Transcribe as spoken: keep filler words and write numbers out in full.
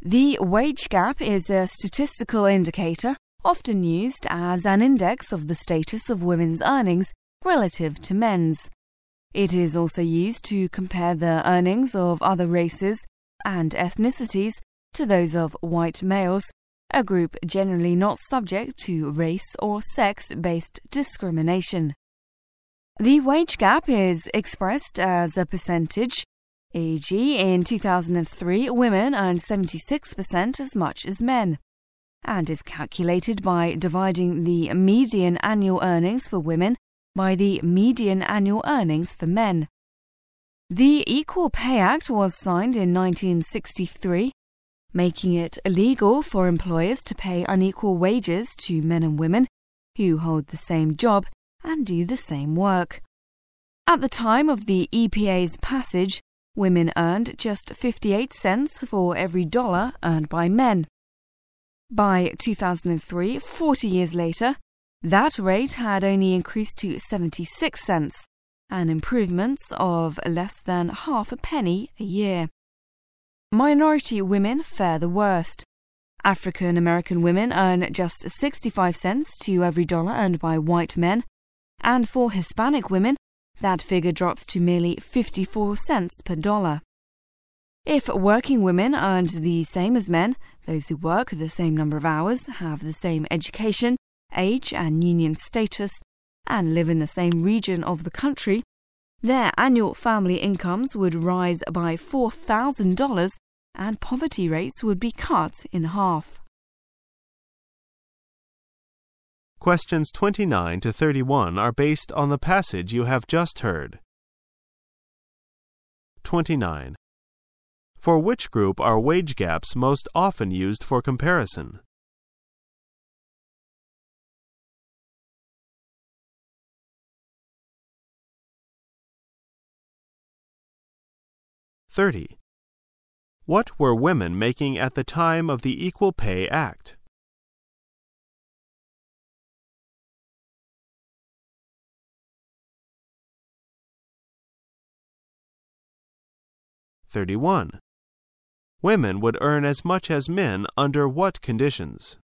The wage gap is a statistical indicator often used as an index of the status of women's earnings relative to men's. It is also used to compare the earnings of other races and ethnicities to those of white males, a group generally not subject to race or sex-based discrimination. The wage gap is expressed as a percentage, for example, in two thousand three, women earned seventy-six percent as much as men, and is calculated by dividing the median annual earnings for women by the median annual earnings for men. The Equal Pay Act was signed in nineteen sixty-three, making it illegal for employers to pay unequal wages to men and women who hold the same job and do the same work. At the time of the E P A's passage, women earned just fifty-eight cents for every dollar earned by men. By two thousand three, forty years later, that rate had only increased to seventy-six cents, an improvement of less than half a penny a year. Minority women fare the worst. African American women earn just sixty-five cents to every dollar earned by white men, and for Hispanic women, that figure drops to merely fifty-four cents per dollar. If working women earned the same as men, those who work the same number of hours, have the same education, age and union status, and live in the same region of the country, their annual family incomes would rise by four thousand dollars and poverty rates would be cut in half. Questions twenty-nine to thirty-one are based on the passage you have just heard. twenty-nine. For which group are wage gaps most often used for comparison? thirty. What were women making at the time of the Equal Pay Act? thirty-one. Women would earn as much as men under what conditions?